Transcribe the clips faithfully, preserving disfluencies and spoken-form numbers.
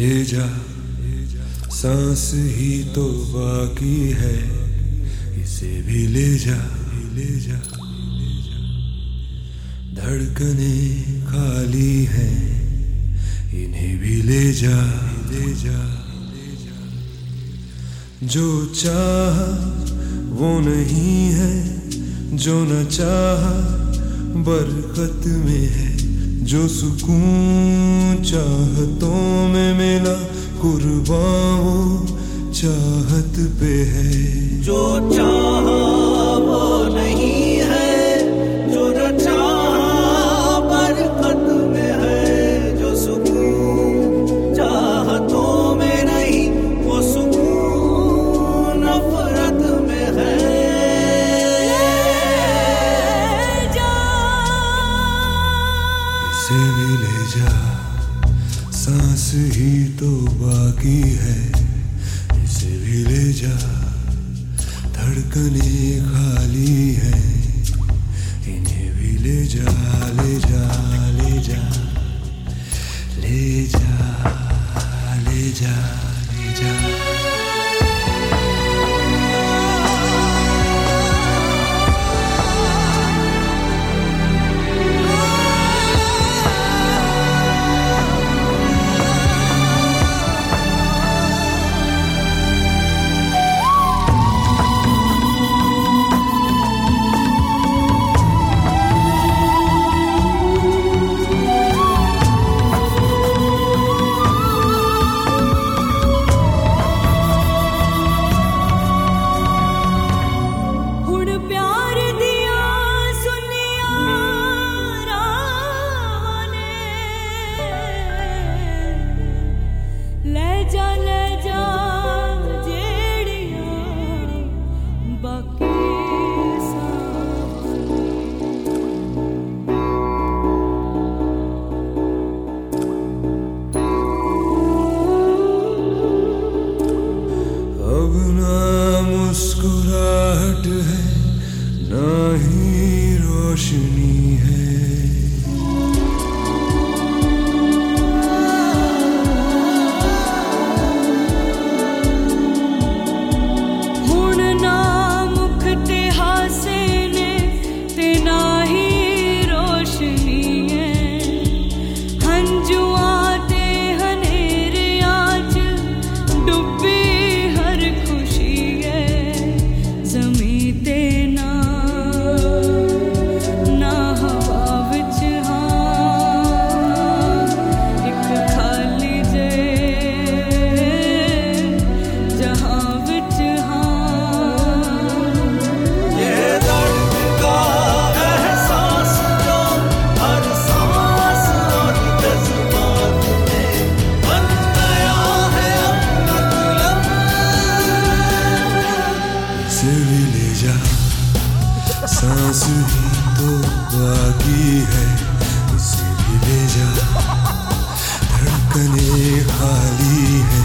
ले जा, सांस ही तो बाकी है, इसे भी ले जा, ले जा। धड़कने खाली हैं, इन्हें भी ले जा, ले जा। जो चाह वो नहीं है, जो न चाह बरकत में है। जो सुकून चाहतों में मिला, कुर्बान वो चाहत पे है। जो चाह वो नहीं है, जो न चाह बरकत में है। जो सुकून चाहतों में नहीं, वो सुकून नफरत में है। इसे भी ले जा, सांस ही तो बाकी है, इसे भी ले जा। धड़कने खाली है, इन्हें भी ले जा, ले जा, ले जा, ले जा, ले जा, ले जा। अब ना मुस्कुराहट है, ना ही रोशनी है। सांस ही तो बाकी है, इसे भी ले जा। धड़कने खाली है,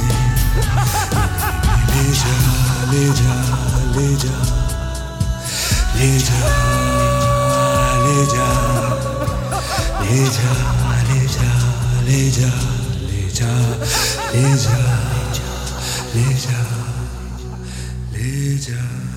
ले जा, ले जा, ले जा, ले जा, ले जा, ले जा, ले जा, ले जा, ले जा, ले जा, ले जा, ले जा।